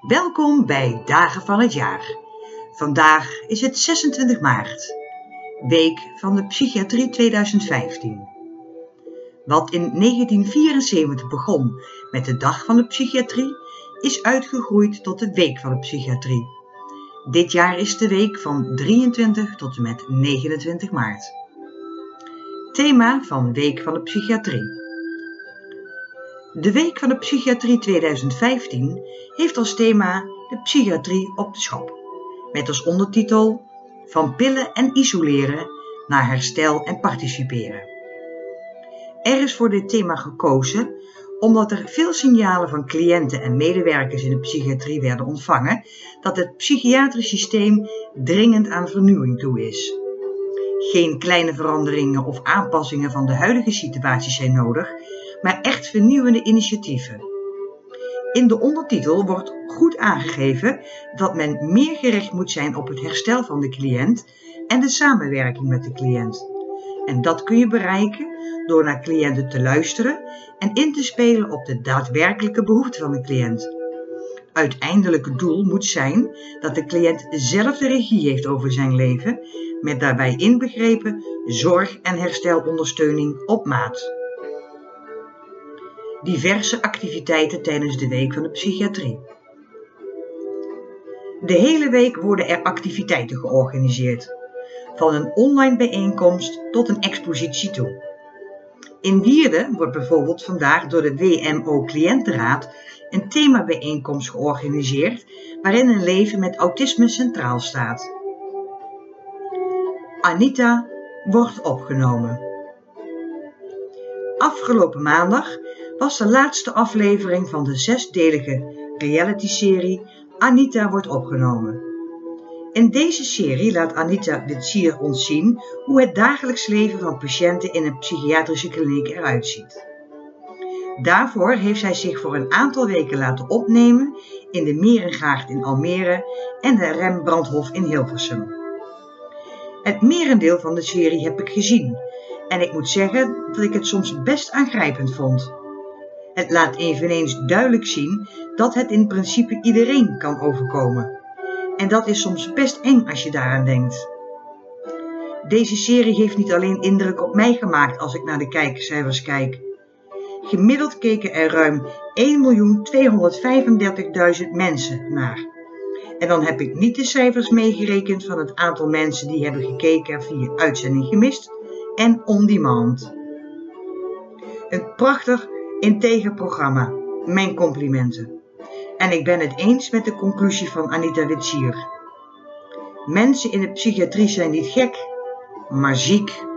Welkom bij Dagen van het Jaar. Vandaag is het 26 maart, week van de psychiatrie 2015. Wat in 1974 begon met de Dag van de Psychiatrie, is uitgegroeid tot de Week van de Psychiatrie. Dit jaar is de week van 23 tot en met 29 maart. Thema van Week van de Psychiatrie. De Week van de Psychiatrie 2015 heeft als thema de psychiatrie op de schop, met als ondertitel Van pillen en isoleren naar herstel en participeren. Er is voor dit thema gekozen omdat er veel signalen van cliënten en medewerkers in de psychiatrie werden ontvangen dat het psychiatrisch systeem dringend aan vernieuwing toe is. Geen kleine veranderingen of aanpassingen van de huidige situatie zijn nodig, maar echt vernieuwende initiatieven. In de ondertitel wordt goed aangegeven dat men meer gericht moet zijn op het herstel van de cliënt en de samenwerking met de cliënt. En dat kun je bereiken door naar cliënten te luisteren en in te spelen op de daadwerkelijke behoeften van de cliënt. Uiteindelijke doel moet zijn dat de cliënt zelf de regie heeft over zijn leven, met daarbij inbegrepen zorg- en herstelondersteuning op maat. Diverse activiteiten tijdens de Week van de Psychiatrie. De hele week worden er activiteiten georganiseerd, van een online bijeenkomst tot een expositie toe. In Wierden wordt bijvoorbeeld vandaag door de WMO-cliëntenraad een themabijeenkomst georganiseerd waarin een leven met autisme centraal staat. Anita wordt opgenomen. Afgelopen maandag was de laatste aflevering van de 6-delige reality-serie Anita wordt opgenomen. In deze serie laat Anita Witsier ons zien hoe het dagelijks leven van patiënten in een psychiatrische kliniek eruit ziet. Daarvoor heeft zij zich voor een aantal weken laten opnemen in de Merengaard in Almere en de Rembrandthof in Hilversum. Het merendeel van de serie heb ik gezien en ik moet zeggen dat ik het soms best aangrijpend vond. Het laat eveneens duidelijk zien dat het in principe iedereen kan overkomen. En dat is soms best eng als je daaraan denkt. Deze serie heeft niet alleen indruk op mij gemaakt als ik naar de kijkcijfers kijk. Gemiddeld keken er ruim 1.235.000 mensen naar. En dan heb ik niet de cijfers meegerekend van het aantal mensen die hebben gekeken via uitzending gemist en on demand. Een prachtig, integer programma. Mijn complimenten. En ik ben het eens met de conclusie van Anita Witsier. Mensen in de psychiatrie zijn niet gek, maar ziek.